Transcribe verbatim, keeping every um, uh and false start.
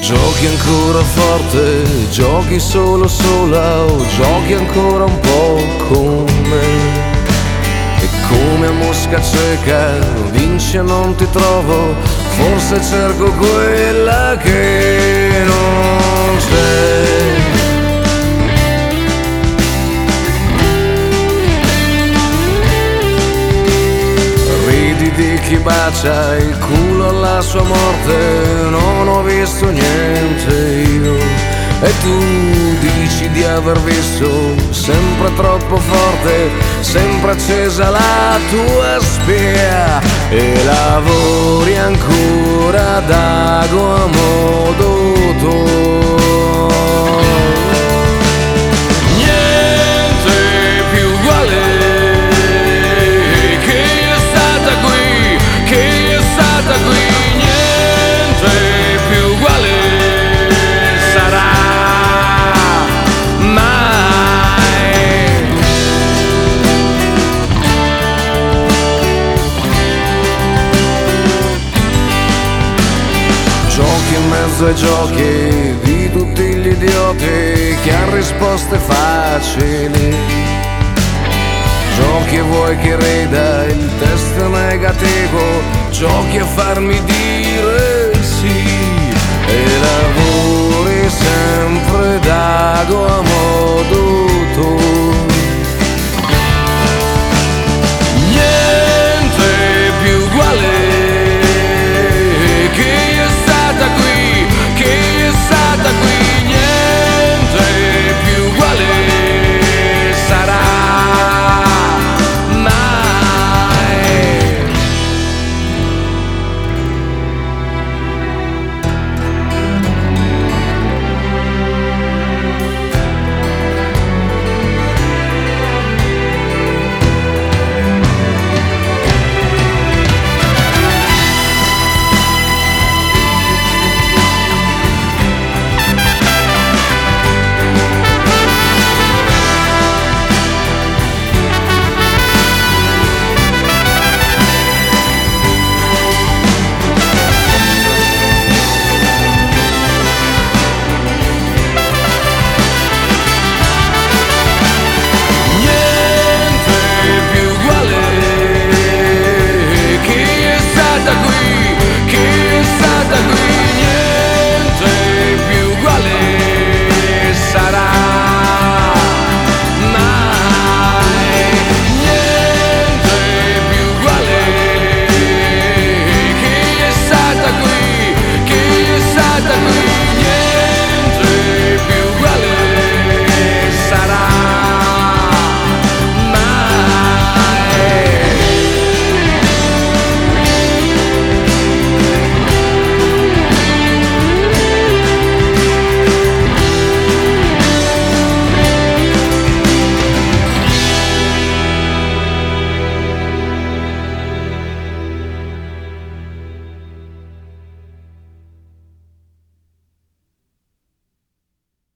Giochi ancora forte, giochi solo sola o giochi ancora un po' con me. E come a mosca cieca, vince non ti trovo, forse cerco quella che non c'è. Ridi di chi bacia il culo alla sua morte, non ho visto niente io. E tu dici di aver visto, sempre troppo forte, sempre accesa la tua spia. E lavori ancora d'ago a modo tuo. Niente più uguale che è stata qui, che è stata qui. Niente più uguale sarà in mezzo ai giochi di tutti gli idioti che hanno risposte facili. Giochi e vuoi che rida il test negativo, giochi a farmi dire